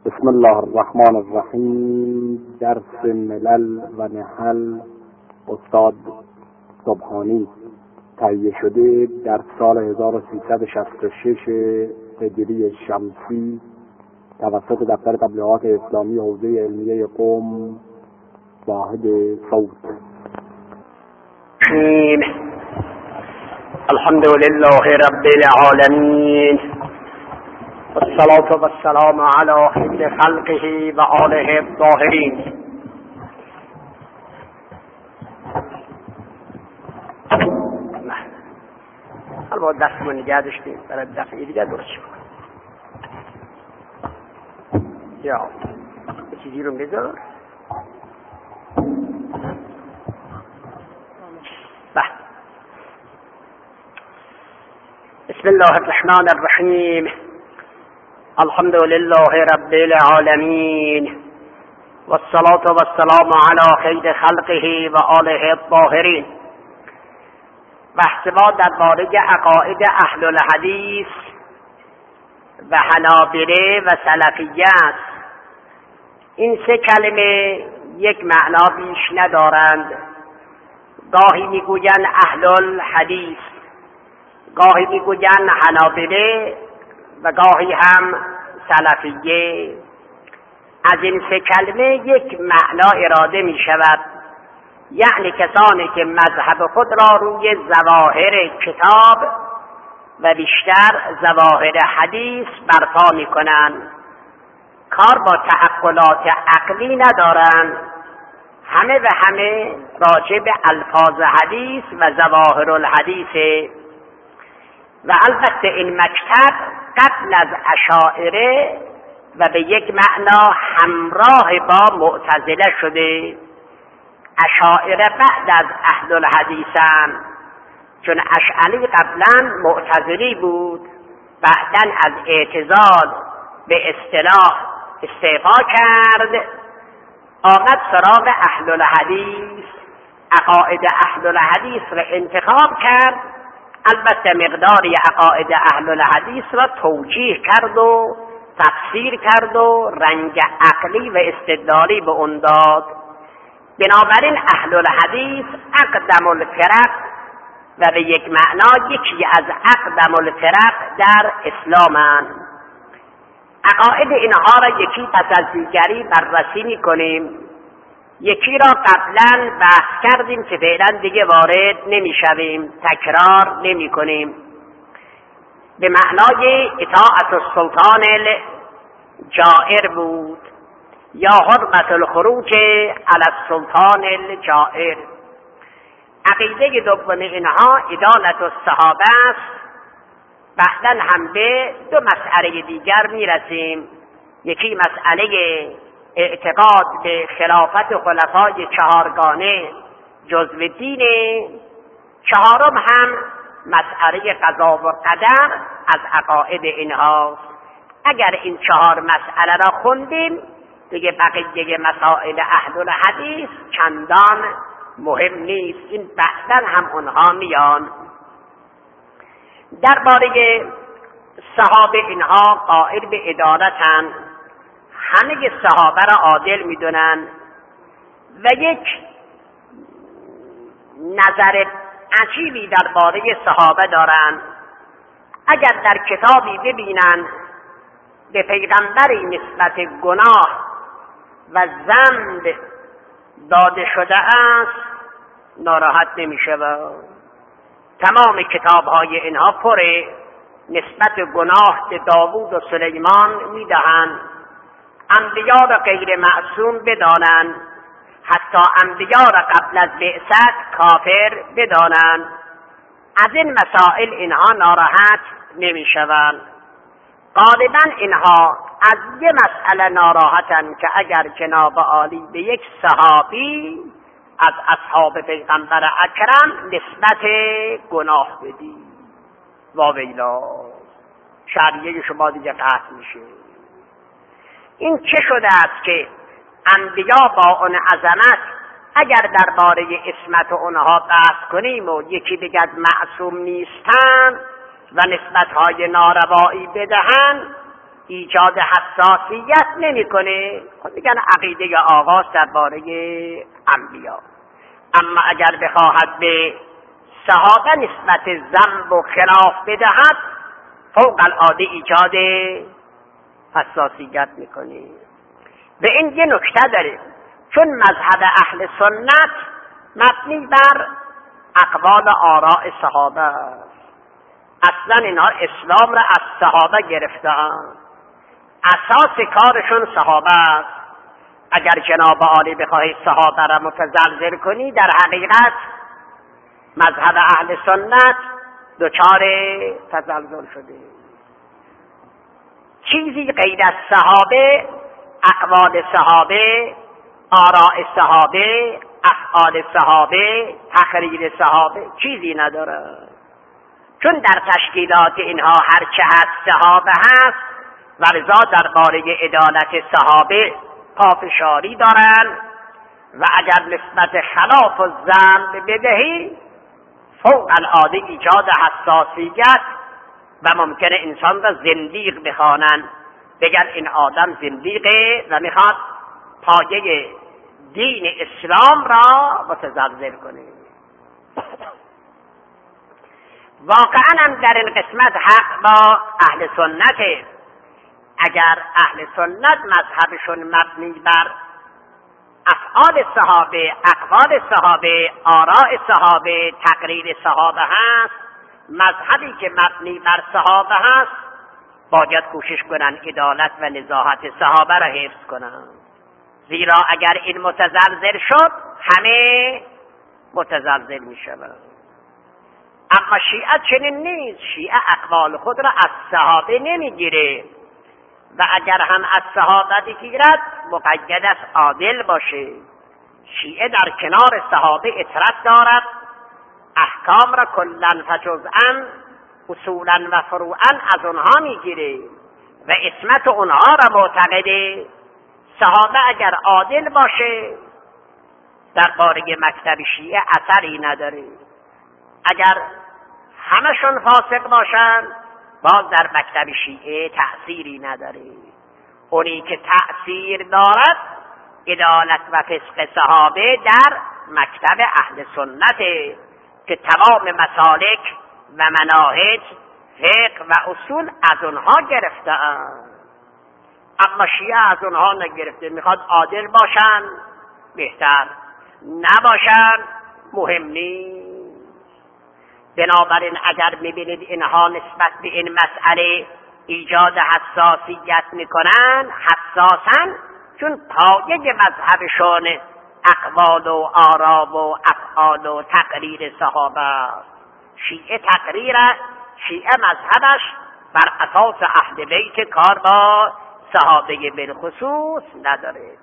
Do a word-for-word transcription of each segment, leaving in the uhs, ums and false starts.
بسم الله الرحمن الرحیم. درس ملل و نحل استاد سبحانی تهیه شده در سال هزار و سیصد و شصت و شش هجری شمسی توسط دفتر تبلیغات اسلامی حوزه علمیه قم واحد صوت. الحمد لله رب العالمین والصلاة والسلام على خير خلقه و آله الطاهرین. حالا با دستمون نگه داشتیم برای دفعه دیگه درست شد. یا یه چیزی رو بذار. بسم الله الرحمن الرحیم. الحمد لله رب العالمین والصلاة والسلام على خیر خلقه و آله الطاهرین. بحث ما درباره عقاید اهل الحدیث و حنابله و سلفیه است. این سه کلمه یک معنا بیش ندارند. گاهی میگویند اهل الحدیث، گاهی میگویند حنابله و گاهی هم سلفیه. از این سه کلمه یک معنا اراده می شود، یعنی کسانی که مذهب خود را روی ظواهر کتاب و بیشتر ظواهر حدیث برپا می کنند، کار با تعقلات عقلی ندارند، همه و همه راجع به الفاظ حدیث و ظواهر الحدیث. و البته این مکتب قبل از اشاعره و به یک معنا همراه با معتزله شده. اشاعره بعد از اهل الحدیثن، چون اشعری قبلا معتزلی بود، بعدا از اعتزال به اصطلاح استعفا کرد، آمد سراغ اهل الحدیث، عقاید اهل الحدیث را انتخاب کرد. البته مقداری عقاید اهل الحدیث را توجیه کرد و تفسیر کرد و رنگ عقلی و استدلالی به اون داد. بنابراین اهل الحدیث اقدم الفرق و به یک معنا یکی از اقدم الفرق در اسلامند. عقاید اینها را یکی پس از دیگری بررسی می‌کنیم. یکی را قبلا بحث کردیم که فعلا دیگه وارد نمی‌شویم، تکرار نمی‌کنیم. به معنای اطاعت السلطان الجائر بود یا حرمت الخروج علی السلطان الجائر. عقیده دوم اینها عدالت الصحابه است. بعداً هم به دو مسئله دیگر میرسیم. یکی مسئله اعتقاد به خلافت خلفای چهارگانه جزو دین، چهارم هم مسئله قضا و قدر از عقاید اینها. اگر این چهار مسئله را خوندیم دیگه بقیه مسائل اهل الحدیث چندان مهم نیست، این بعداً هم اونها میان. درباره صحابه اینها قائل به عدالتند، همه صحابه را عادل میدونن و یک نظر عجیبی درباره صحابه دارن. اگر در کتابی ببینن به پیغمبری نسبت گناه و ذنب داده شده است ناراحت نمیشه. تمام کتاب‌های اینها پر نسبت گناه به داوود و سلیمان میدهند. انبیا را غیر معصوم بدانند، حتی انبیا را قبل از بعثت کافر بدانند. از این مسائل اینها ناراحت نمیشوند. غالبا اینها از یه مسئله ناراحتن که اگر جناب عالی به یک صحابی از اصحاب پیغمبر اکرم نسبت گناه بدی، واویلا شریعه شما دیگه قطع میشه. این چه شده است که انبیا با اون عظمت اگر درباره عصمت اونها بحث کنیم و یکی بگد معصوم نیستن و نسبتهای ناروایی بدهن، ایجاد حساسیت نمیکنه، خب میگن عقیده آغاز درباره انبیا. اما اگر بخواهد به صحابه نسبت ذنب و خلاف بدهد، فوق العاده ایجاد حساسیت میکنه. به این یه نکته داره، چون مذهب اهل سنت مبنی بر اقوال و آراء صحابه است. اصلا اینها اسلام را از صحابه گرفتند، اساس کارشون صحابه است. اگر جناب عالی بخواهید صحابه را متزلزل کنی، در حقیقت مذهب اهل سنت دچار تزلزل شده. چیزی غیر از صحابه، اقوال صحابه، آراء صحابه، افعال صحابه، تقریر صحابه چیزی نداره. چون در تشکیلات اینها هرچه هست صحابه هست و لذا درباره عدالت صحابه پافشاری دارند و اگر نسبت خلاف و ذنب بدهی، فوق العاده ایجاد حساسیت و ممکنه انسان را زندیق بخوانند، بگن این آدم زندیقه و میخواد پایه دین اسلام را متزلزل کنه. واقعا هم در این قسمت حق با اهل سنته. اگر اهل سنت مذهبشون مبنی بر افعال صحابه، اقوال صحابه، آراء صحابه، تقریر صحابه هست، مذهبی که مبنی بر صحابه هست باید کوشش کنن عدالت و نزاهت صحابه را حفظ کنن. زیرا اگر این متزلزل شد، همه متزلزل می شود. اما شیعه چنین نیست. شیعه اقوال خود را از صحابه نمیگیره و اگر هم از صحابه بگیرد مقید است عادل باشه. شیعه در کنار صحابه اطرت دارد، احکام را کلن فجزءا، اصولا و فروعا از اونها میگیره و عصمت اونها را معتقده. صحابه اگر عادل باشه درباره مکتب شیعه اثری نداره. اگر همشون فاسق باشن باز در مکتب شیعه تأثیری نداره. اونی که تأثیر دارد عدالت و فسق صحابه در مکتب اهل سنته که تمام مسالک و مناهج، فقه و اصول از اونها گرفته‌اند. اما شیعه از اونها نگرفته، میخواد عادل باشن بهتر، نباشن مهم نیست. بنابراین اگر میبینید اینها نسبت به این مسئله ایجاد حساسیت میکنن، حساسن چون پایه مذهبشون اقوال و آرا و افعال و تقریر صحابه است. شیعه تقریر، شیعه مذهبش بر اساس اهل بیت کار با صحابه بالخصوص نداره.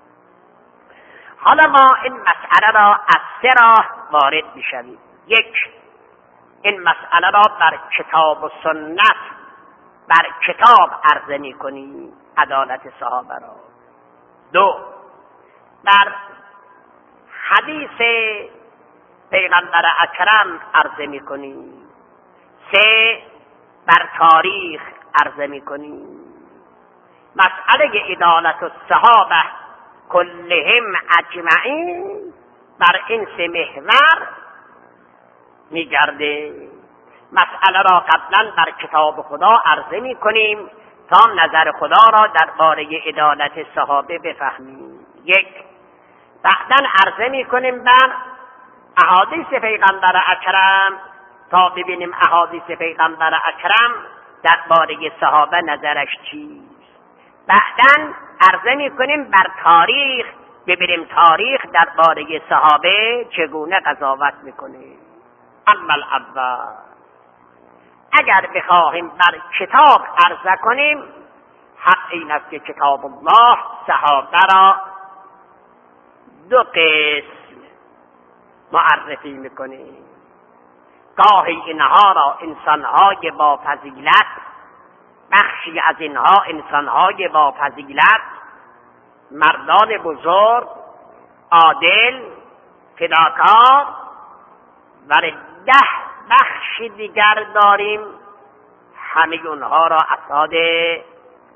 حالا ما این مسئله را از سه راه وارد میشویم. یک، این مسئله را بر کتاب و سنت، بر کتاب عرضه میکنیم عدالت صحابه را. دو، بر حدیث پیغمبر اکرم عرضه میکنیم. سه، بر تاریخ عرضه میکنیم. مسئله عدالت الصحابه کلهم اجمعین بر این سه محور میگرده. مسئله را قبلا بر کتاب خدا عرضه میکنیم تا نظر خدا را درباره عدالت صحابه بفهمیم. یک، بعداً عرضه میکنیم بر احادیث پیغمبر اکرم تا ببینیم احادیث پیغمبر اکرم درباره صحابه نظرش چیست. بعداً عرضه میکنیم بر تاریخ، ببینیم تاریخ درباره صحابه چگونه قضاوت میکنه. اما الاول، اگر بخواهیم بر کتاب عرضه کنیم، حق این است که کتاب الله صحابه را دو قسم معرفی میکنه. گاهی اینها را انسانهای با فضیلت، بخشی از اینها انسانهای با فضیلت، مردان بزرگ، عادل، فداکار، و ده بخش دیگر داریم همه اونها را افراد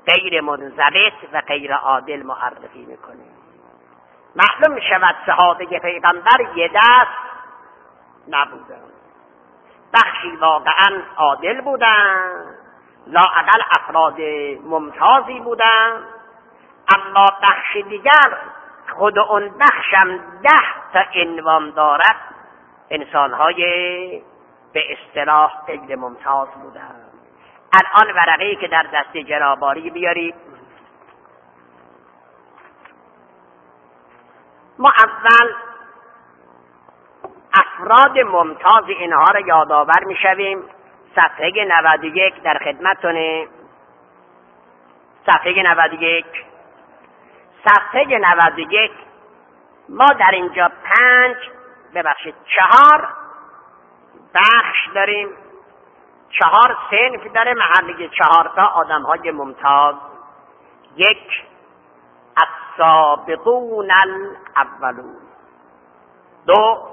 غیر منضبط و غیر عادل معرفی میکنه. معلوم می شود صحابه پیغمبر یه دست نبودن، بخشی واقعا عادل بودن، لااقل افراد ممتازی بودن، اما بخش دیگر خود اون بخشم ده تا عنوان دارد، انسانهای به اصطلاح غیر ممتاز بودن. الان ورقه‌ای که در دست جنابعالی بیارید، ما اول افراد ممتاز اینها را یادآور میشویم. صفحه نود و یک در خدمتتونه. صفحه نود و یک صفحه نود و یک ما در اینجا پنج ببخشید چهار بخش داریم، چهار صنف داره محلی چهار تا آدم های ممتاز. یک، السابقون الاولون. دو،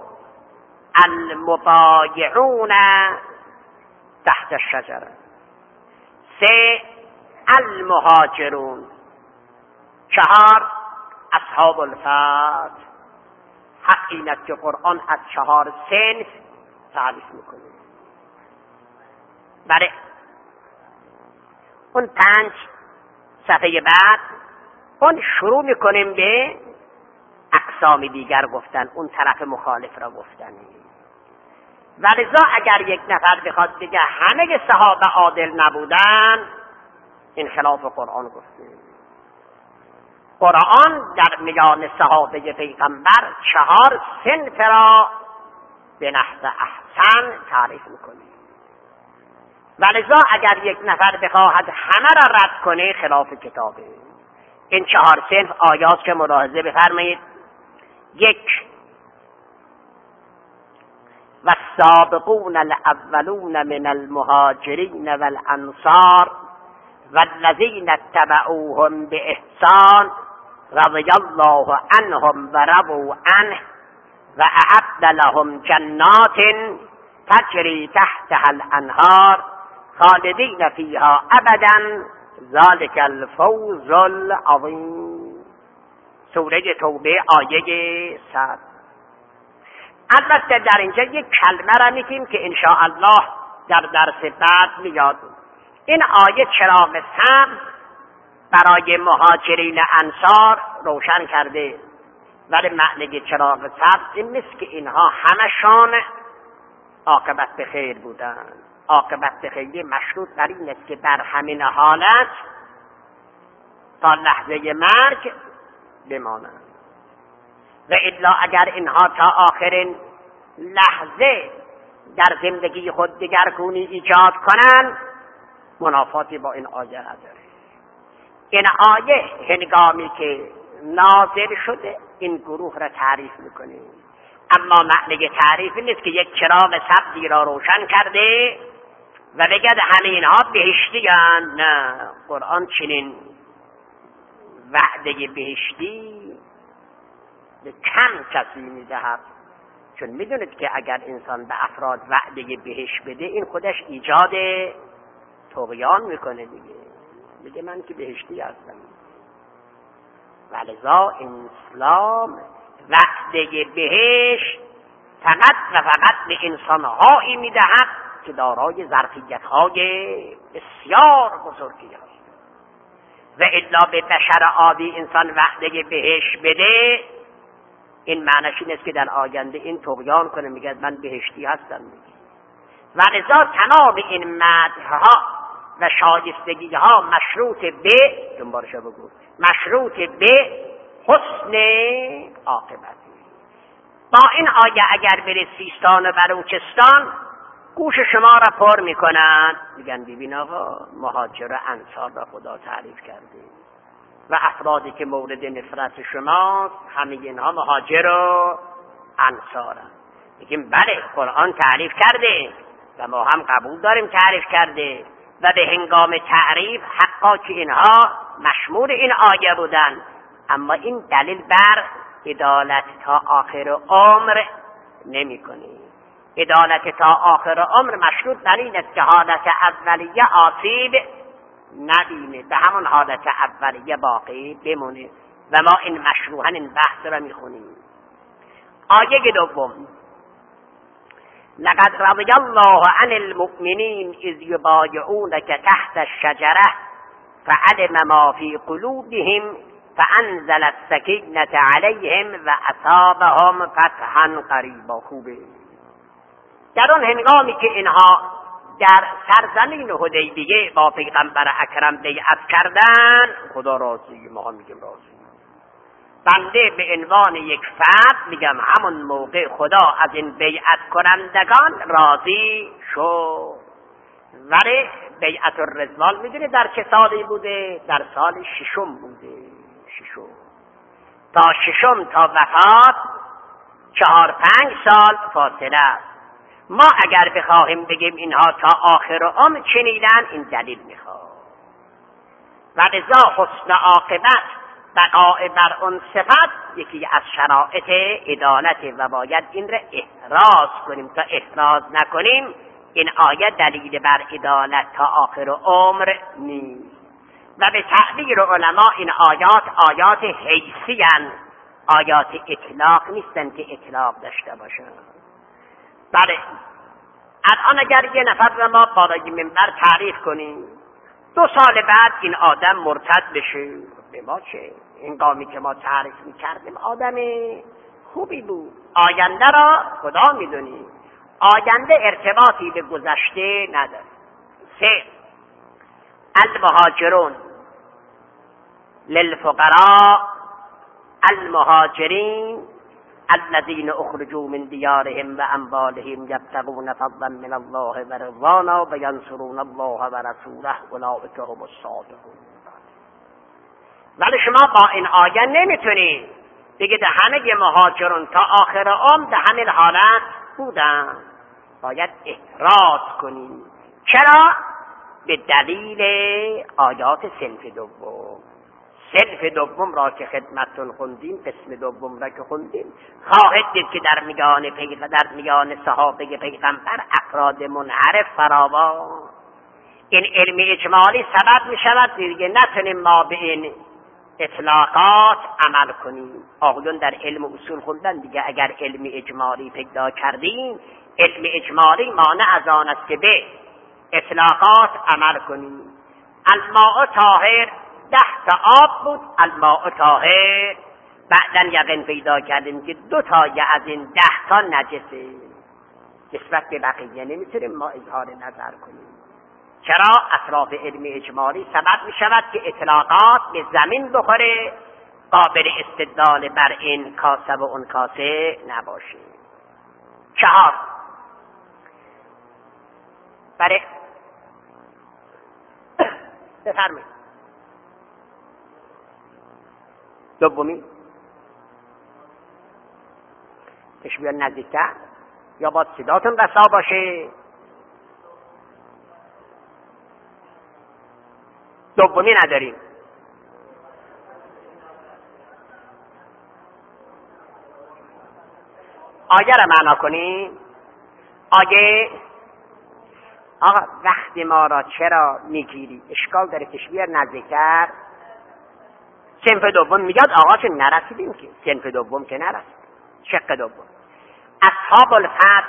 المبایعون تحت الشجره. سه، المهاجرون. چهار، اصحاب الفتح. حق این است که قرآن از چهار صنف تعریف میکنه. بله، اون پنج صفحه بعد اون شروع میکنیم به اقسام دیگر گفتن، اون طرف مخالف را گفتن. و لذا اگر یک نفر بخواد بگه همه صحابه عادل نبودن، این خلاف قرآن گفته. قرآن در میان صحابه پیغمبر چهار صنف را به نحو احسن تعریف میکنه. و لذا اگر یک نفر بخواهد همه را رد کنه، خلاف کتابه. این چهار صنف آیات که ملاحظه بفرمایید. یک، والسابقون الاولون من المهاجرین والانصار والذین اتبعوهم باحسان رضی الله عنهم و رضوا عنه و اعد لهم جنات تجری تحتها الانهار خالدین فیها ابدا ذلک الفوز العظیم. سوره توبه آیه صد. البته در اینجا یک کلمه را میگیم که انشاءالله در درس بعد میاد. این آیه چراغ سبز برای مهاجرین انصار روشن کرده، ولی معنی چراغ سبز این نیست که اینها همشان عاقبت به خیر بودن. عاقبت به خیر مشروط بر این است که در همین حالت تا لحظه مرگ بمانند، و الا اگر اینها تا آخرین لحظه در زندگی خود دگرگونی ایجاد کنند، منافاتی با این آیه نداره. این آیه هنگامی که نازل شده این گروه را تعریف میکنه، اما معنی تعریف نیست که یک چراغ سبزی را روشن کرده و بگد همه اینها بهشتی‌اند. نه، قرآن چنین وعده بهشتی به کم کسی میدهد، چون میدونید که اگر انسان به افراد وعده بهشت بده، این خودش ایجاد طغیان میکنه دیگه. میگه من که بهشتی هستم. ولذا اسلام وعده بهشت فقط و فقط به انسانهایی میدهد که دارای ظرفیت‌های بسیار بزرگی هست، و الا به بشر عادی انسان وعده بهشت بده، این معنیش این است که در آینده این طغیان کنه، میگه من بهشتی هستم. ولذا تمام این مدحها و شایستگی ها مشروط به دنبالش بگو مشروط به حسن عاقبت. با این آیه اگر بره سیستان و بلوچستان گوش شما را پر میکنن، میگن ببین آقا مهاجر و انصار را خدا تعریف کرده و افرادی که مورد نفرت شماست همه اینها مهاجر و انصارن. میگیم بله قرآن تعریف کرده و ما هم قبول داریم تعریف کرده، و به هنگام تعریف حقا که اینها مشمول این آیه بودن، اما این دلیل بر عدالت تا آخر عمر نمی کنی. عدالت تا آخر عمر مشروط بر این است که حالت اولیه آسیب نبینه، به همون حالت اولیه باقی بمونه و ما این مشروحاً این بحث را میخونیم. آیه دوم: لقد رضی الله عن المؤمنین اذ یبایعونک تحت الشجره فعلم ما فی قلوبهم فانزل السکینة علیهم و اصابهم فتحا قریبا. خوبه. در آن هنگامی که اینها در سرزمین حدیبیه با پیغمبر اکرم بیعت کردن، خدا راضی، ما هم میگیم راضی. بنده به عنوان یک فرد میگم همون موقع خدا از این بیعت کنندگان راضی شد. ولی بیعت الرضوان میدونی در چه سالی بوده؟ در سال ششم بوده. ششم تا ششم تا وفات چهار پنج سال فاصله است. ما اگر بخواهیم بگیم اینها تا آخر عمر چنیدن، این دلیل میخواد. و لذا حسن عاقبت، بقاء بر اون صفت یکی از شرایط عدالت و باید این را احراز کنیم. تا احراز نکنیم این آیه دلیل بر عدالت تا آخر عمر نیست. و به تعبیر علما این آیات آیات حیثی هستند، آیات اطلاق نیستند که اطلاق داشته باشند. بله، الان اگر یه نفر را ما بالای منبر تعریف کنیم، دو سال بعد این آدم مرتد بشه، به ما چه؟ این قومی که ما تعریف میکردیم آدم خوبی بود، آینده را خدا میدونیم، آینده ارتباطی به گذشته نداره. سه، المهاجرون للفقراء المهاجرین الذين اخرجوا من دیارهم و اموالهم یبتغون فضلا من الله و رضوانا و ینصرون الله و رسوله اولئک هم الصادقون. ولی شما با این آیه نمیتونید بگید همه مهاجرون تا آخر عمر در همین حالت بودن. باید احراز کنید. چرا؟ به دلیل آیات صنف دوم. صنف دوم را که خدمتتون خوندیم، قسم دوم را که خوندیم، خواهد دید که در میان پیغمبر، در میان صحابه پیغمبر افراد منحرف فراوان. این علم اجمالی سبب می شود دیگه نتونیم ما به این اطلاقات عمل کنیم. آقایون در علم اصول خوندن دیگه، اگر علم اجمالی پیدا کردیم، علم اجمالی مانع از آن است که به اطلاقات عمل کنیم. الماء طاهر ده تا آب بود، الماء طاهر بعدن یقین پیدا کردیم که دو تای از این ده تا نجسه. نسبت به بقیه نمیتونیم ما اظهار نظر کنیم. چرا؟ اطراف علم اجمالی سبب می شود که اطلاقات به زمین بخوره، قابل استدلال بر این کاسه و اون کاسه نباشه. چهار، برای بفرمایید. دومی تشبیه نزدیکتر یا باید صداتون رسا باشه. دومی نداریم. آیه را معنا کنیم. آیه آقا وقتی ما را چرا میگیری؟ اشکال داره. تشبیه نزدیکتر. صنف دوم میگاد آقا چون نرسیدیم که صنف دوم که نرسید. شق دوم اصحاب الفتح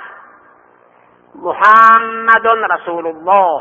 محمد رسول الله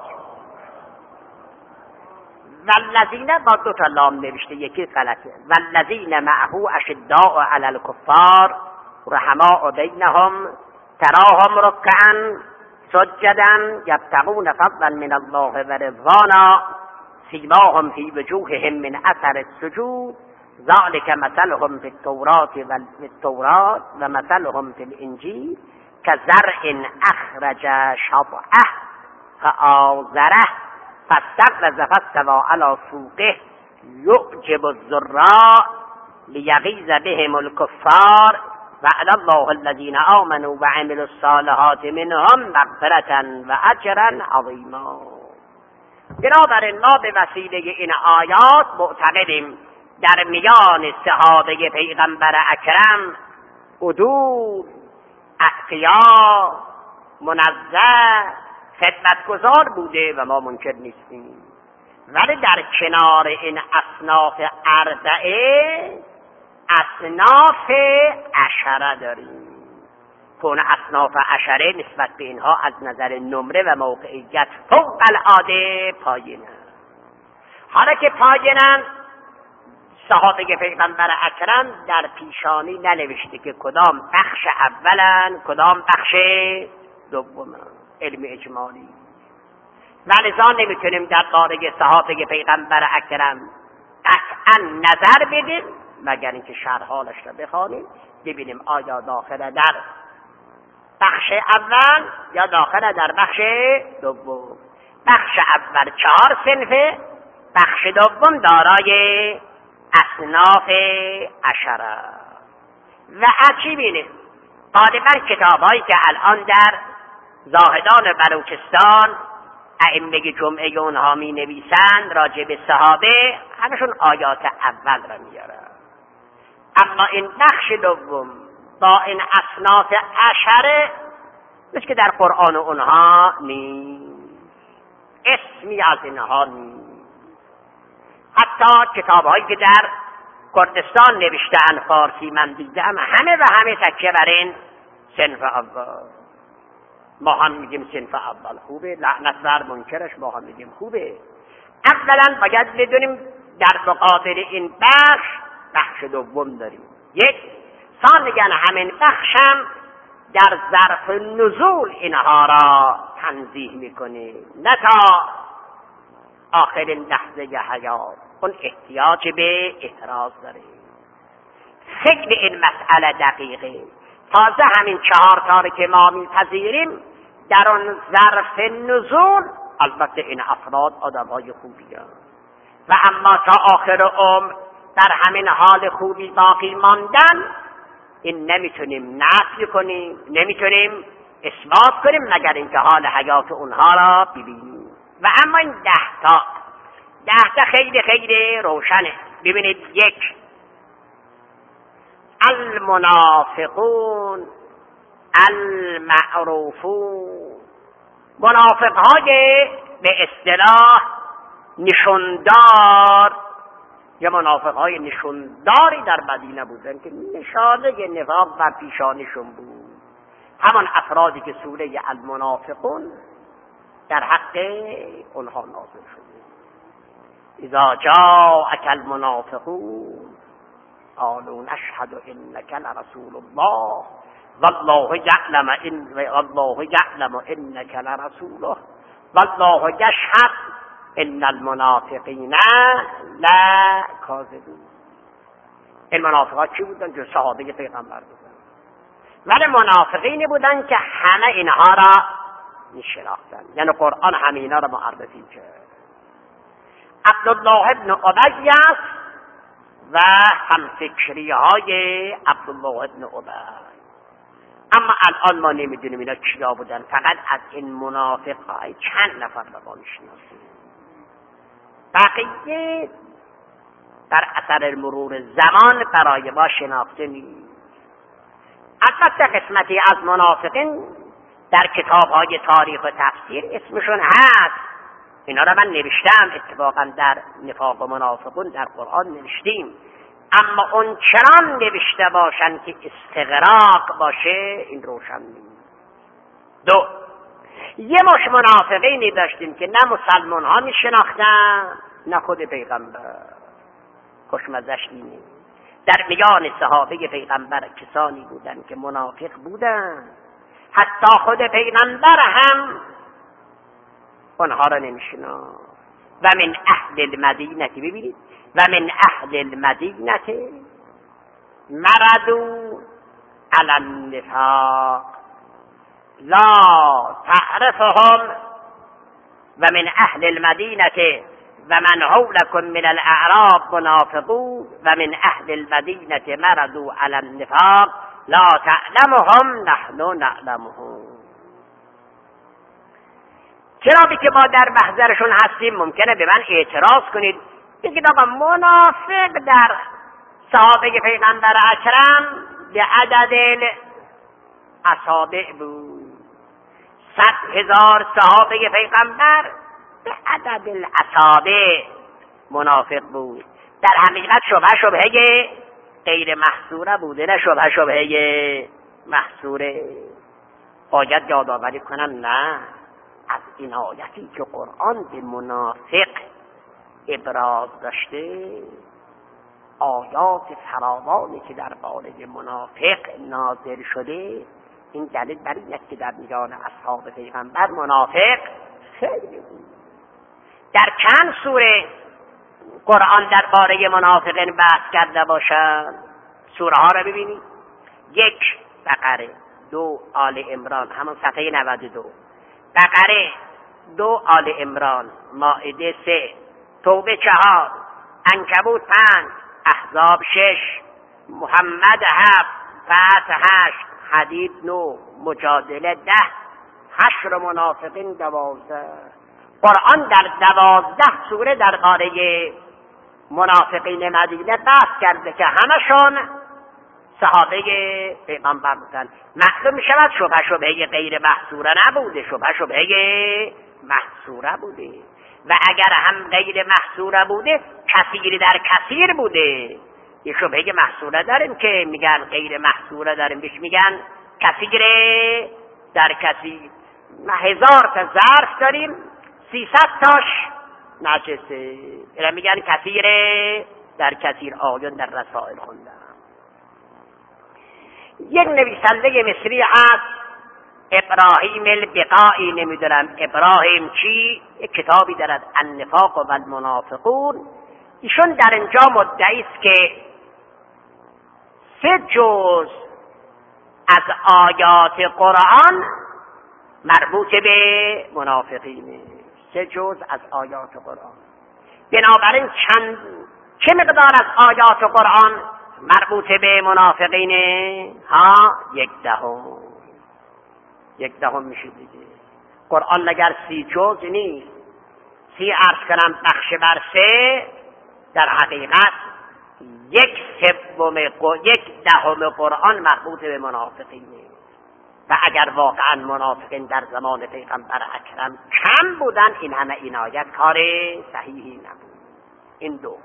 والذین با دو تا لام نوشته، یکی غلطه. والذین معه اشداء علی الکفار رحماء بینهم تراهم رکعا سجدا یبتغون فضلا من الله و رضوانا سیماهم فی وجوههم من اثر السجود ذلك مثلهم فی التوراة و التوراة و مثلهم فی الانجیل كزرع اخرج شطأه فآزره فاستغلظ فاستوى على سوقه يعجب الزراع ليغيظ بهم الكفار وعد الله الذين آمنوا وعملوا الصالحات منهم مغفرة وأجرا عظيما. بنابراین ما به وسیله این آیات معتقدیم در میان صحابه پیغمبر اکرم عدول، اتقیا، منزه، خدمتگزار بوده و ما منکر نیستیم. ولی در کنار این اصناف اربعه اصناف عشره داریم که اون اصناف عشره نسبت به اینها از نظر نمره و موقعیت فوق العاده پایینه. حالا که پایینن، صحابه پیغمبر اکرم در پیشانی ننوشته که کدام بخش اولن کدام بخش دومن، علم اجمالی. ولذا نمیتونیم در باره صحابه پیغمبر اکرم قطعا نظر بدیم مگر اینکه شرحالش را بخوانیم ببینیم آیا داخل در بخش اول یا داخل در بخش دوم. بخش اول چهار صنفه، بخش دوم دارای اصناف عشره. و عجیب اینه غالبا کتاب‌هایی که الان در زاهدان بلوچستان ائمه جمعه اونها می نویسند راجع به صحابه همشون آیات اول را میارن، اما این بخش دوم با این اصناف عشره مثل که در قرآن اونها نیست، اسمی از اینها نیست. حتی کتاب‌هایی که در کردستان نوشته‌اند فارسی من دیدم همه و همه تکیه بر این صنف اول. ما هم میگیم صنف اول خوبه، لعنت بر منکرش، ما هم میگیم خوبه. اولا باید بدونیم در مقابل این بخش بخش دوم داریم. یک ثانیاً همین بخشم در ظرف نزول اینها را تنزیه میکنه، نه تا آخرین لحظه حیات. اون احتیاج به احراز داره. فکر این مسئله دقیقه. تازه همین چهار تاره که ما میپذیریم در اون ظرف نزول البته این افراد آدم‌های خوبی هستند و اما تا آخر عمر در همین حال خوبی باقی ماندن، این نمیتونیم نفی کنیم، نمیتونیم اثبات کنیم مگر اینکه حال حیات اونها را ببینیم. و اما این ده تا ده تا خیلی خیلی روشنه. ببینید، یک، المنافقون المعروفون، منافقهای به اصطلاح نشوندار یا منافقهای نشونداری در مدینه بودن که نشانه نفاق بر پیشانشون بود، همان افرادی که سوره المنافقون در حق اونها نازل شده. اذا جاءك المنافقون قالوا نشهد انك لرسول الله والله يعلم ان والله يعلم انك لرسوله والله يشهد ان المنافقین لکاذبون. این منافقات چی بودن؟ جو صحابه پیغمبر بودن، ولی منافقینی بودن که همه اینها را میشناختن، یعنی قرآن همه اینا را معرفی کرد. عبدالله ابن ابی است و همفکری های عبدالله ابن ابی. اما الان ما نمیدونیم اینا کیا بودن، فقط از این منافقای چند نفر را ما میشناسیم، بقیه در اثر مرور زمان برای ما شناخته نیست. البته قسمتی از منافقین در کتاب‌های تاریخ و تفسیر اسمشون هست، اینا را من نوشتم، اتفاقا در نفاق و منافقون در قرآن نوشتیم، اما اون چنان نوشته باشن که استغراق باشه این روشن نیست. دو، یه مش منافقینی داشتیم که نه مسلمان ها می شناختن نه خود پیغمبر. خوشمزش اینه در میان صحابه پیغمبر کسانی بودن که منافق بودن، حتی خود پیغمبر هم اونها را نمیشناخت. و من اهل المدینه، ببینید، و من اهل المدینه مردوا علی النفاق لا تعرفهم و من اهل المدینه و من حولكم من الاعراب منافقون و من اهل المدینه مردوا علی النفاق لا تعلمهم نحن نعلمهم. چرا که ما در محضرشون هستیم ممکنه به من اعتراض کنید، بگید آقا منافق در صحابه پیغمبر اکرم به عدد اصابع بود، صد هزار صحابه پیغمبر به عدد الاصابع منافق بود. در حقیقت شبهه شبهه غیر محصوره بوده، نه شبهه شبهه محصوره. باید یادآوری کنم نه، از این آیتی که قرآن به منافق ابراز داشته، آیات فراوانی که در باره منافق نازل شده، این دلیل بر این است که در میان اصحاب پیغمبر منافق خیلی بود. در چند سوره قرآن در باره منافقین بحث کرده باشد؟ سوره ها را ببینید. یک بقره، دو آل عمران، همون صفحه نود و دو. بقره، دو آل عمران، مائده سه، توبه چهار، عنکبوت پنج، احزاب شش، محمد هفت، فتح هشت، حدید نو، مجادله ده، حشر منافقین دوازده. قرآن در دوازده سوره در باره منافقین مدینه بحث کرده که همشون صحابه پیغمبر بودن. معلوم می شود شبهه شبهه غیر محصوره نبوده، شبهه شبهه محصوره بوده. و اگر هم غیر محصوره بوده، کثیر در کثیر بوده. یه شبهه محصوره داریم که میگن غیر محصوره داریم، بهش میگن کثیر در کثیر. ما هزار تا ظرف داریم، سیصد تاش نجسه، اینا میگن کثیر در کثیر. آیون در رسائل خوندم. یک نویسنده مصری هست ابراهیم البقائی، نمیدونم ابراهیم چی، یک کتابی دارد النفاق و المنافقون. ایشون در اینجا مدعی است که سه جز از آیات قرآن مربوط به منافقینه. سه جز از آیات قرآن. بنابراین چند چه مقدار از آیات قرآن مربوط به منافقینه؟ ها یک دهم. یک دهم میشه دیگه. قرآن مگر سی جز نیست؟ سی عرض کنم بخش بر سه، در حقیقت یک سوم یک دهم قرآن مربوط به منافقینه. و اگر واقعا منافقین در زمان پیغمبر اکرم کم بودن، این همه این آیت کار صحیحی نبود. این دو.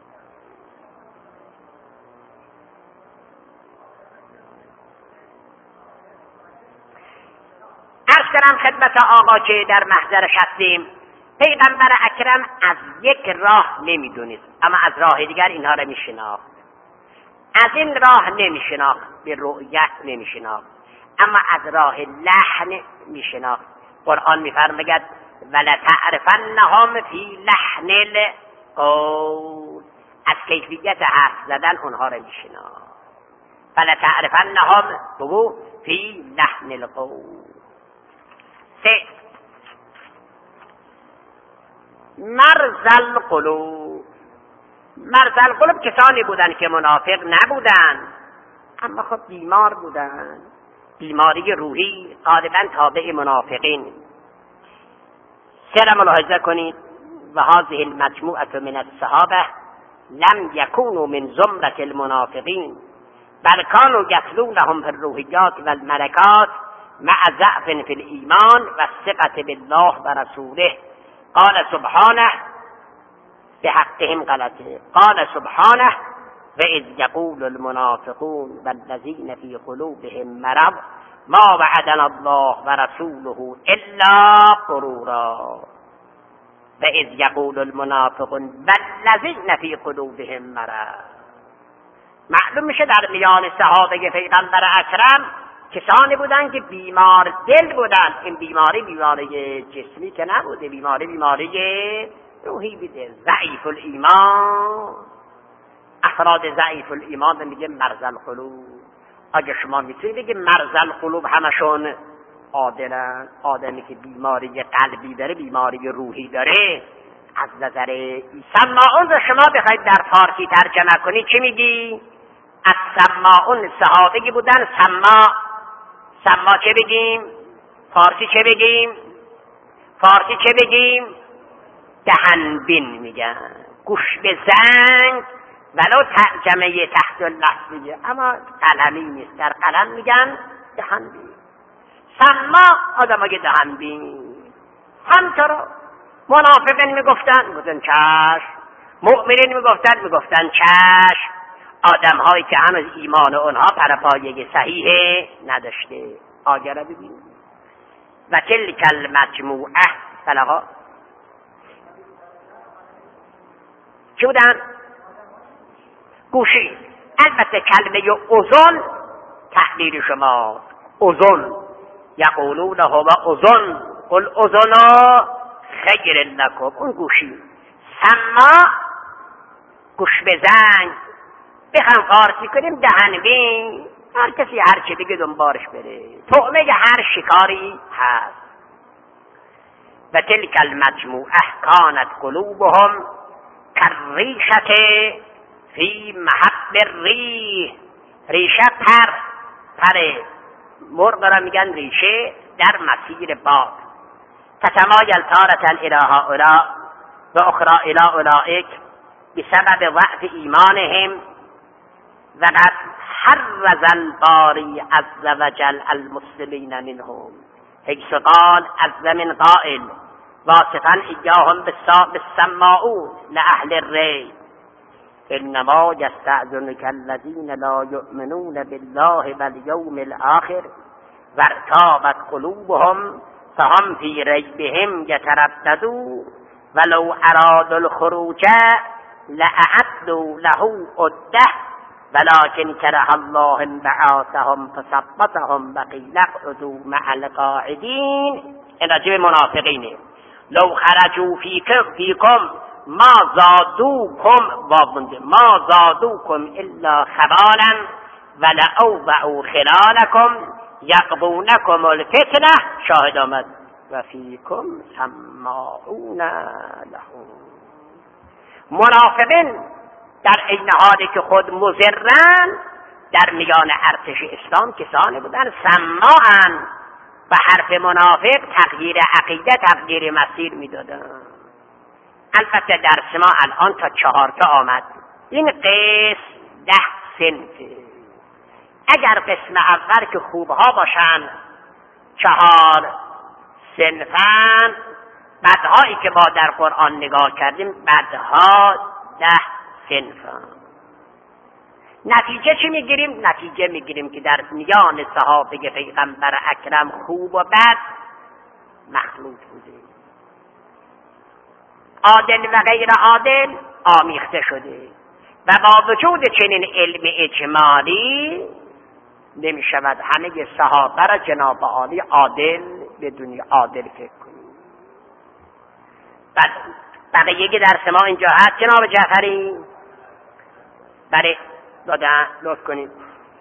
عرض کنم خدمت آقا که در محضر هستیم، پیغمبر اکرم از یک راه نمیدونید، اما از راه دیگر اینها را میشناخت. از این راه نمیشناخت، به رؤیت نمیشناخت، اما از راه لحن میشناخت. قرآن میفرماید ولتعرفنهم فی لحن القول، از کیفیت حرف زدن اونها را میشناخت. ولتعرفنهم بگو فی لحن القول. سه، مرز القلوب. مرز القلوب کسانی بودن که منافق نبودن، اما خب بیمار بودن. بیماری روحی غالبا تابع منافقین. سر ملاحظه کنید و هذه المجموعه من الصحابه لم يكونوا من زمرة المنافقين بل كانوا يتلونهم في الروحيات والملكات مع ضعف في الإيمان والثقة بالله ورسوله. قال سبحانه بحقهم غلطه، قال سبحانه وإذ يقول المنافقون والذين في قلوبهم مرض ما وعدنا الله ورسوله إلا غرورا. وإذ يقول المنافقون والذين في قلوبهم مرض. معلوم میشه در میان صحابه پیغمبر اکرم کسانی بودن که بیمار دل بودن. این بیماری بیماری جسمی که نبوده، بیماری بیماری روحی بوده. ضعیف الایمان، افراد ضعیف الایمان میگه مرض القلوب. اگه شما میتونید بگید مرض القلوب همشون عادلن، آدمی که بیماری قلبی داره، بیماری روحی داره، از نظر سماعون رو شما بخواید در فارسی ترجمه کنید چی میگی؟ از سماعون صحابه بودن. سما سما چه بگیم؟ فارسی چه بگیم؟ فارسی چه بگیم؟ دهنبین میگن. گوش به زنگ ولو ترجمه تحت اللفظ میگه، اما قلمی نیست. در قلم میگن دهنبین. سما آدم های دهنبین. همطور منافقین میگفتن میگفتن چشم، مؤمنین میگفتن میگفتن چشم. آدم هایی که هنوز ایمان اونها پرپایه صحیح نداشته. آگه را ببین. و تلک المجموعه بلغا چی بودن؟ گوشی. البته کلمه اذن تحلیل شما اذن یقولون هو اذن قل اذنا خیر لکم، اون گوشی. سما گوش بزن، بخوام فارسی کنیم دهنبین، هر کسی هر چی بگه دنبالش بره، طعمه هر شکاری هست. و تلک المجموعه کانت قلوبهم کالریشة فی محب الریح. ریشه پر، پر مرغ را میگن ریشه در مسیر باد. تتمایل تارة الی هؤلاء و اخرى الی اولئک بسبب ضعف ایمانهم. و قد حرز الباری عز وجل المسلمین منهم حيث قال عز من قائل واصفا ایاهم بالسماعون لأهل الری انما یستأذنک الذین لا یؤمنون بالله والیوم الآخر وارتابت قلوبهم فهم فی ریبهم یترددون ولو ارادوا الخروج لأعدوا له عدة ولكن كره الله انبعاثهم فثبتهم وقيل اقعدوا مع القاعدين. این راجع به منافقینه. لو خرجوا فيكم فيكم ما زادوكم وابنده ما زادوكم الا خبالا ولأوضعوا خلالكم يقضونكم الفتنة. شاهد آمد و فيكم سماعون لهم. منافقین در این حالی که خود مضرن در میان ارتش اسلام کسانی بودن سماعن و حرف منافق تغییر عقیده تغییر مسیر میدادن. البته درس ما الان تا چهار تا آمد. این قسم ده صنفه. اگر قسم اول که خوبها باشن چهار صنفن، بدهایی که ما در قرآن نگاه کردیم بدها ده صنفن. نتیجه چی میگیریم؟ نتیجه میگیریم که در میان صحابه پیغمبر اکرم خوب و بد مخلوط بوده، عادل و غیر عادل آمیخته شده و با وجود چنین علم اجمالی نمی شود همه صحابه را جناب عالی عادل بدون عادل فکر کنیم. بعد بقیه درس ما اینجا هست جناب جعفری؟ بله دادن لطف کنید.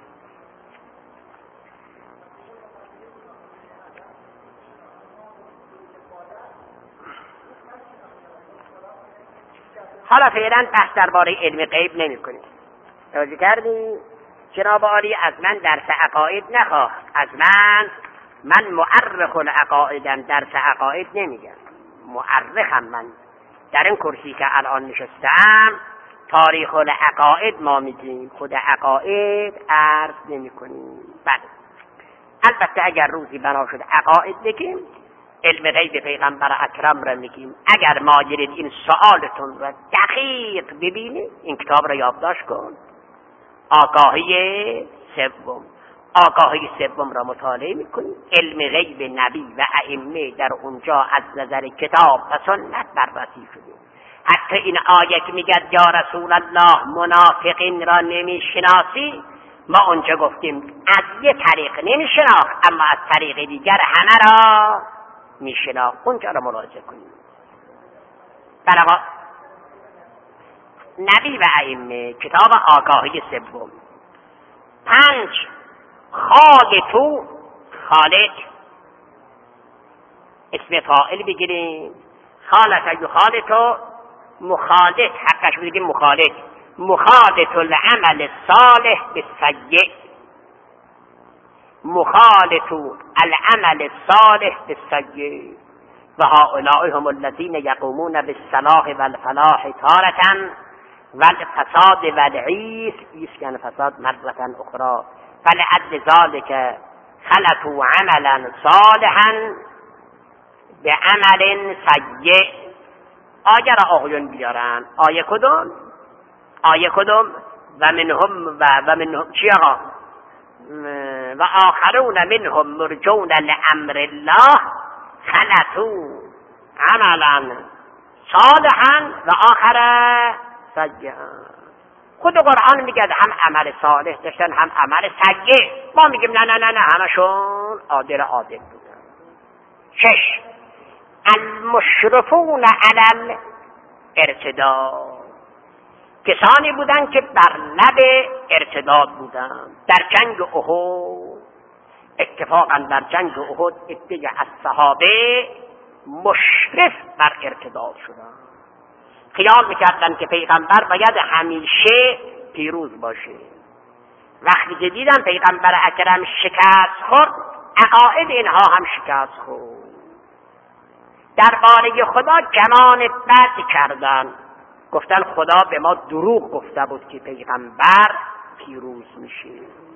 حالا فعلا بحث درباره علم غیب نمی کنیم. توجه کردی؟ جناب عالی از من درس عقاید نخواه. از من من مؤرخ العقایدم، درس عقاید نمیگم، مؤرخم. من در این کرسی که الان نشستم تاریخ العقاید ما میگیم، خود عقاید عرض نمی کنیم. بله البته اگر روزی بنا شد عقاید بگیم علم غیب پیغمبر اکرم را میگیم. اگر مایلید این سوالتون را دقیق ببینید این کتاب را یادداشت کن، آگاهی سوم. آگاهی سوم را مطالعه میکنید، علم غیب نبی و ائمه در اونجا از نظر کتاب و سنت بررسی شده. حتی این آیه که میگه یا رسول الله منافقین را نمیشناسی، ما اونجا گفتیم از یه طریق نمیشناخت اما از طریق دیگر همه را میشناخت. اونجا را مراجعه کنیم. برای نبی و ائمه کتاب آگاهی سوم. پنج خالتو، خالق اسم فاعل بگیریم. خالت یخالتو مخالط، حقش بگیم مخالط. مخالط العمل الصالح بالسیء، مخالط العمل الصالح بالسیء. و هؤلاء هم الذين يقومون بالصلاح والفلاح تارة والفساد والعيس يسكن فساد مرة أخرى. فلعل ذلك خلطوا عملا صالحا بعمل سيء آیه را آقایون بیارن. آیه کدوم؟ آیه کدوم؟ و منهم و و منهم چی آقا؟ و آخرون منهم مرجون لامر الله خلطوا عملا صالحا و آخر سیئا. خود قرآن میگه هم عمل صالح داشتن هم عمل سیء. ما میگیم نه نه نه نه همشون عادل عادل بودن. شش، المشرفون علی الارتداد، کسانی بودن که بر لب ارتداد بودن. در جنگ احد اتفاقا در جنگ احد عده از صحابه مشرف بر ارتداد شدن. خیال میکردن که پیغمبر باید همیشه پیروز باشه. وقتی که دیدن پیغمبر اکرم شکست خورد، عقاید اینها هم شکست خورد. درباره خدا گمان بد کردن، گفتن خدا به ما دروغ گفته بود که پیغمبر پیروز میشه.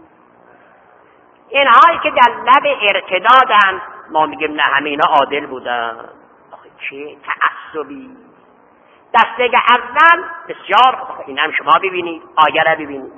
اینهایی که در لب ارتدادن ما میگیم نه همینا عادل بودن. آخه چه تعصبی. دسته اول بسیار، این هم شما ببینید، آیه را ببینید.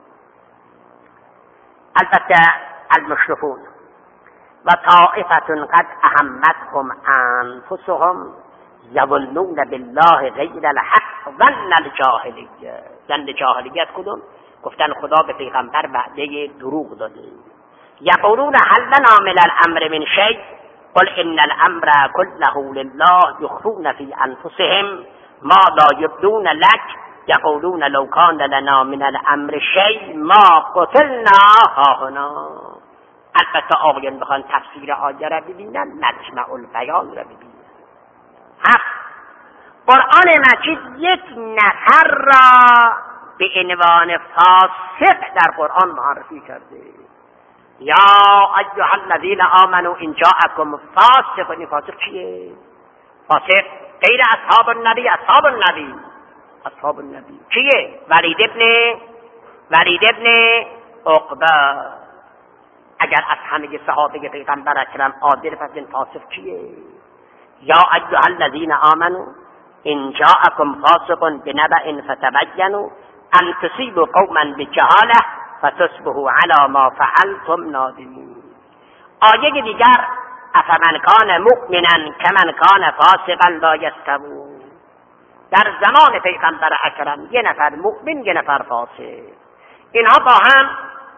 البته المشرفون و طائفة قد اهمتهم انفسهم یظنون بالله غیر الحق ظن الجاهلیه. ظن جاهلیت کدوم؟ گفتن خدا به پیغمبر وعده دروغ داده. یقولون هل لنا من الامر من شیء قل ان الامر كله لله یخفون فی انفسهم ما لا یبدون لك یقولون لو کان لنا من الامر شیء ما قتلنا هاهنا. البته آقایان بخوان تفسیر آیه را ببینن، مجمع البیان را ببینن. حق قرآن مجید یک نفر را به عنوان فاسق در قرآن معرفی کرده. یا ایها الذین آمنوا ان جاءکم فاسق. این فاسق چیه؟ فاسق غیر اصحاب النبی. اصحاب النبی اصحاب النبی چیه؟ ولید ابن ولید ابن عقبه. اگر از همه صحابه پیغمبر اکرم عادل، پس این فاسق چیه؟ یا ایها الذین آمنوا ان جاءکم فاسق بنبأ فتبینوا ان تصیبوا قوما بجهاله فتصبحوا علی ما فعلتم نادمین. آیه دیگر افمن کان مؤمنا کمن کان فاسقا لا یستوون. در زمان پیغمبر اکرم یه نفر مؤمن یه نفر فاسق، اینها با هم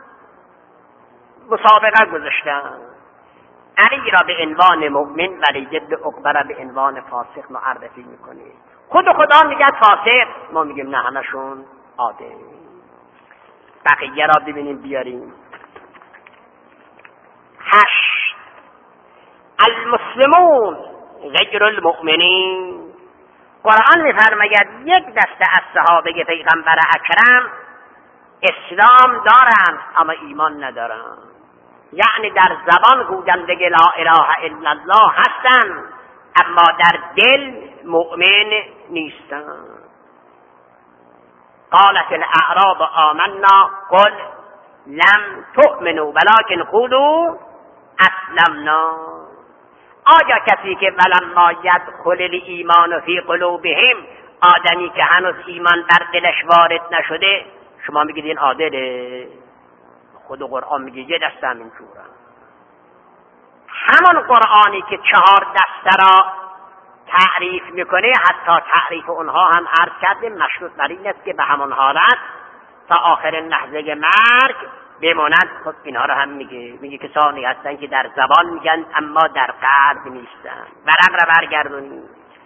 مسابقه گذاشتن. علی را به عنوان مؤمن، ولید بن عقبه را به عنوان فاسق معرفی میکنه. خود خدا میگه فاسق، ما میگیم نه همشون عادل. بقیه را ببینیم بیاریم. هشت، المسلمون غیر المؤمنین. قرآن میفرماید یک دسته از صحابه پیغمبر اکرم اسلام دارند اما ایمان ندارند. یعنی در زبان گوینده لا اله الا الله هستند اما در دل مؤمن نیستند. قالت الاعراب آمنا قل لم تؤمنوا ولكن قولوا اسلمنا. آیا کسی که ولما یدخل الایمان فی قلوبهم، آدمی که هنوز ایمان در دلش وارد نشده، شما میگید این عادله؟ خود قرآن میگه یه دسته همین جورا. همان قرآنی که چهار دسته را تعریف میکنه، حتی تعریف اونها هم عرض کردیم مشروط بر این است که به همان حالت تا آخر لحظه مرگ بماند. خب اینها را هم میگه، میگه کسانی هستن که در زبان میگن اما در قلب نیستن. ورق را برگردونید،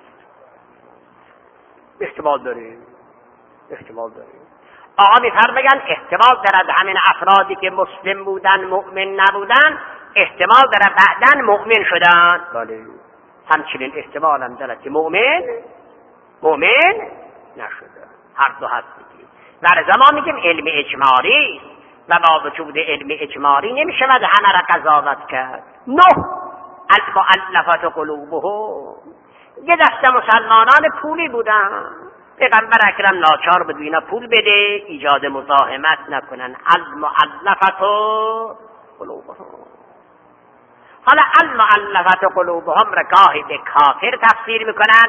احتمال داریم احتمال داریم آقا میفرماین احتمال دارد همین افرادی که مسلم بودن مؤمن نبودن، احتمال دارد بعدن مؤمن شدن. بله، همچنین احتمال هم دارد که مؤمن مؤمن نشدن. هر دو هست میگیم. در زمان میگیم علم اجمالی و با وجود علم اجمالی نمیشود همه را قضاوت کرد. نه، المؤلفات قلوبهم، یه دسته مسلمانان پولی بودن، پیغمبر اکرم ناچار بود اینا پول بده ایجاد مزاحمت نکنن. المؤلفات قلوبهم. حالا المؤلفات قلوبهم را گاهی به کافر تفسیر میکنن،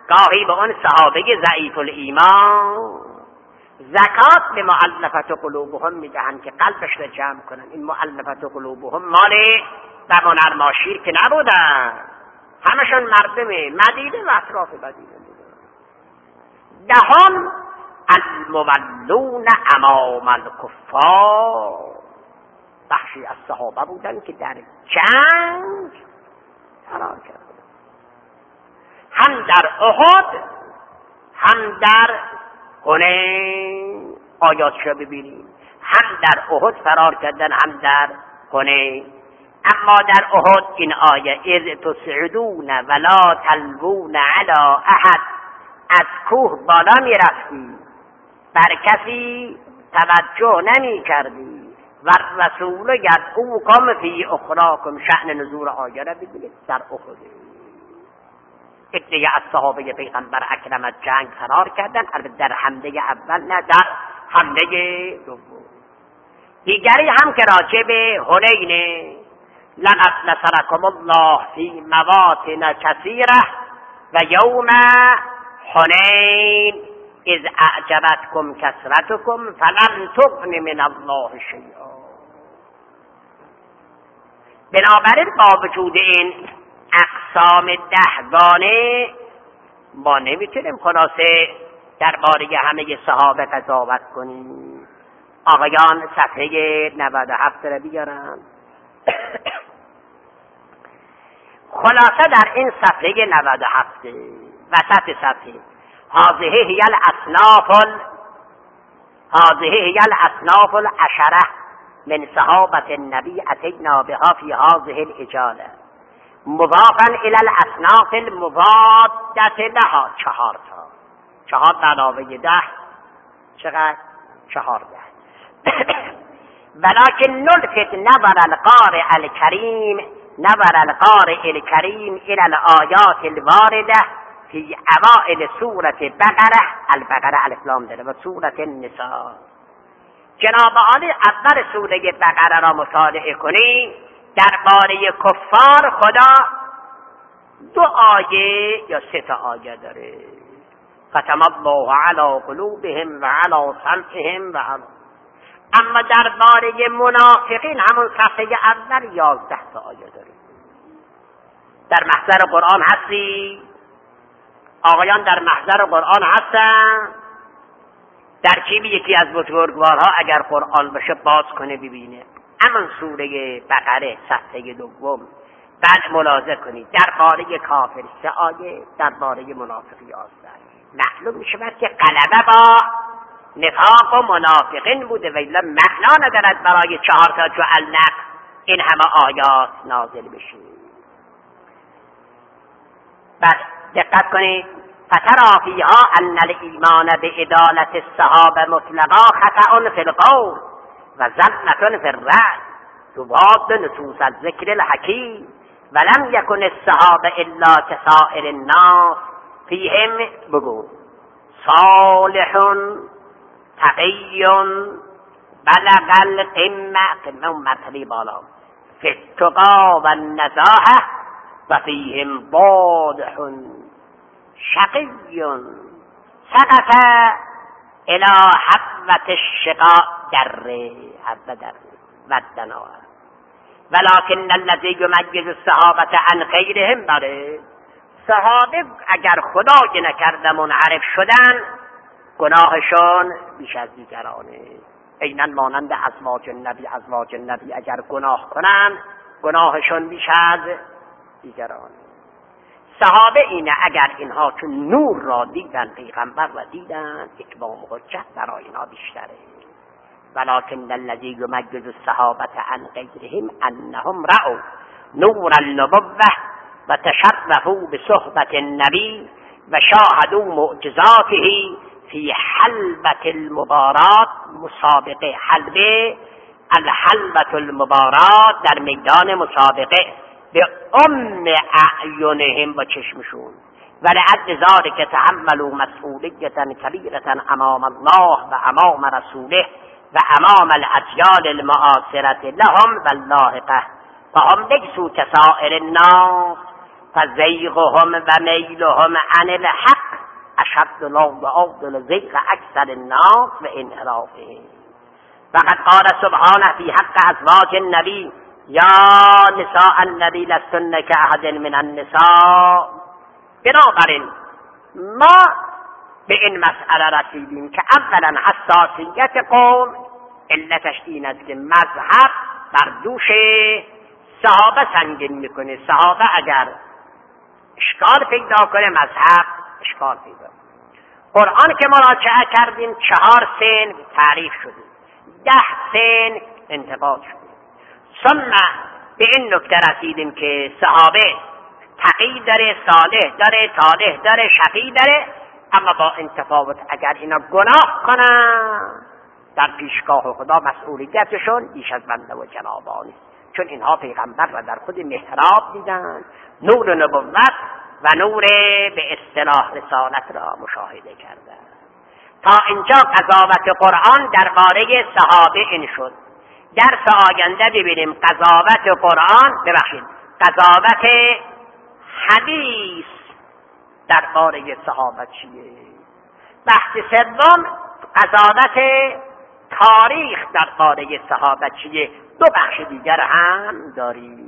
گاهی به اون صحابه ضعیف الایمان زکات به مؤلفت قلوبهم میدهند که قلبش را جمع کنن. این مؤلفت قلوبهم مال بمون ارماشیر که نبودن، همشون مردم مدینه و اطراف مدینه بودن. دهم المولون امام الکفار، بخشی از صحابه بودن که در جنگ فرار کردن، هم در احد هم در حنین. آیاتش رو ببینیم، هم در احد فرار کردن هم در حنین. اما در احد این آیه اذ تسعدون ولا تلوون علی احد، از کوه بالا می رفتی بر کسی توجه نمی کردی و رسول یدعوکم فی اخراکم. شأن نزول آیه را ببینید، در احد عده از صحابه پیغمبر اکرم از جنگ فرار کردن، البته در حمله اول نه، در حمله دوم. دیگری هم که راجع به حنین، لقد نصرکم الله فی مواطن کثیره و یوم حنین اذ اعجبتکم کثرتکم فلم تغن من الله شیئا. بنابراین با وجود این اقسام دهگانه ما نمیتونیم خلاصه درباره همه صحابه قضاوت کنیم. آقایان صفحه نود و هفت را بیارن. خلاصه در این صفحه نود و هفت وسط صفحه، هذه هی الاصناف هذه هی الاصناف العشره من صحابه النبی اتینا بها فی هذه الاجاله مضافا الى الاصناف المضادة لها. چهار تا، چهار تا علاوه ده چقدر؟ چهارده. ولكن نلفت نظر القارئ الكريم نظر القارئ الكريم الى الآيات الوارده في اوائل سوره بقره، البقره الف لام داره، و سوره النساء. جناب عالی اول سوره بقره را مطالعه کنی، درباره کفار خدا دو آیه یا سه تا آیه داره. ختم الله علی قلوبهم و علی سمعهم و علی. اما درباره منافقین همون صفحه اول یازده تا آیه داره. در محضر قرآن هستی؟ آقایان در محضر قرآن هستن؟ در جیب یکی از بزرگوارها اگر قرآن باشه باز کنه ببینه. اما سوره بقره صفحه دوم بعد ملاحظه کنید درباره کافر سه آیه، درباره منافق یازده. معلوم میشه که غلبه با نفاق و منافقین بوده و الا معنا ندارد برای چهار تا جعلناک این همه آیات نازل بشه. بعد دقت کنید، فترى فیها ان الایمان بعدالة الصحابه مطلقا خطأ فی القول و زلة فی الرأی تضاد نصوص الذکر الحکیم ولم یکن الصحابه الا كسائر الناس فیهم بگو صالح تقی بلغ القمه، قمه مرتبه بالا، فی التقی و النزاهه و فیهم واضح شقی سقط الى حبوة الشقاء دره حبوة دره و الدناء ولكن الذي يميز الصحابة عن غيرهم، بله صحابه اگر خدای نکرده منحرف شدن گناهشون بیش از دیگرانه. عیناً مانند ازواج نبی، ازواج نبی اگر گناه کنن گناهشون بیش از دیگرانه. صحابه اینه اگر اینها چون نور را دیدن، پیغمبر را دیدن، اتمام حجت برای اینها بیشتره. ولكن الذي يميز الصحابة عن غيرهم انهم رأوا نور النبوة وتشرفوا بصحبة النبي وشاهدوا معجزاته في حلبة المبارات، مسابقه حلبه الحلبة المبارات در میدان مسابقه به ام اعینهم با چشمشون. ولعد ذلك تحملوا مسئولیة کبیرة امام الله و امام رسوله و امام الاجیال المعاصرة لهم واللاحقه فهم لیسوا كسائر الناس فزیغهم و میلهم عن الحق اشد لا یعادل زیغ اکثر الناس و انحرافهم. وقد قال سبحانه في حق ازواج النبی یا نساء النبی لستن کاحد من النساء. بنابراین ما به این مسئله رسیدیم که اولا حساسیت قوم علتش این است که مذهب بر دوش صحابه سنگین میکنه. صحابه اگر اشکال پیدا کنه مذهب اشکال پیدا. قرآن که مراجعه کردیم چهار سن تعریف شده، ده سن انتقاد شده. ثم به این نکته رسیدیم که صحابه تقی داره، صالح داره، طالح داره، شقی داره، اما با این تفاوت اگر اینا گناه کنن در پیشگاه خدا مسئولیتشون بیش از بنده و جنابانی، چون اینها پیغمبر را در خود محراب دیدن، نور نبوت و نور به اصطلاح رسالت را مشاهده کردن. تا اینجا قضاوت قرآن درباره صحابه این شد. درس آینده ببینیم قضاوت قرآن، ببخشید قضاوت حدیث درباره صحابه چیه. بحث سوم قضاوت تاریخ درباره صحابه چیه. دو بخش دیگر هم داریم.